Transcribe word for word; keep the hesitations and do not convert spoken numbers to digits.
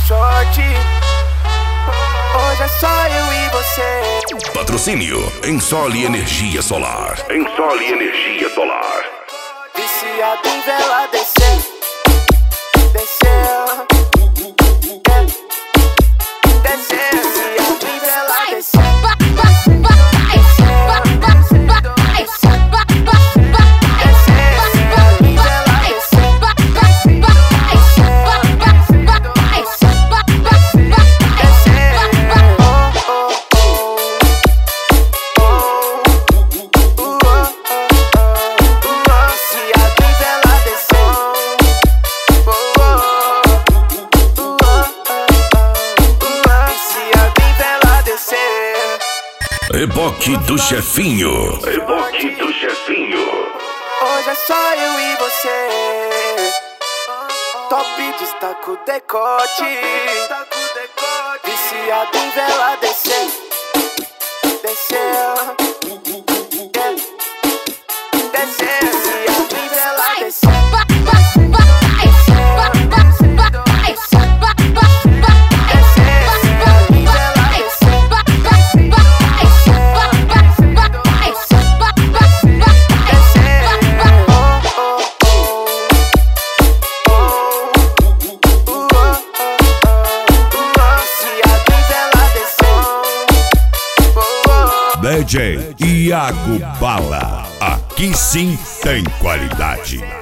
sorte. Hoje é só eu e você. Patrocínio Ensole Energia Solar. Ensole Energia Solar. Viciado em vela descer, descer, descer, viciado em vela descer. Reboque do Chefinho. Reboque do Chefinho. Hoje é só eu e você. Top destaca o decote. Viciado em vela descer, descer, descer, viciado em vela descer. D J Iago Bala, aqui sim tem qualidade.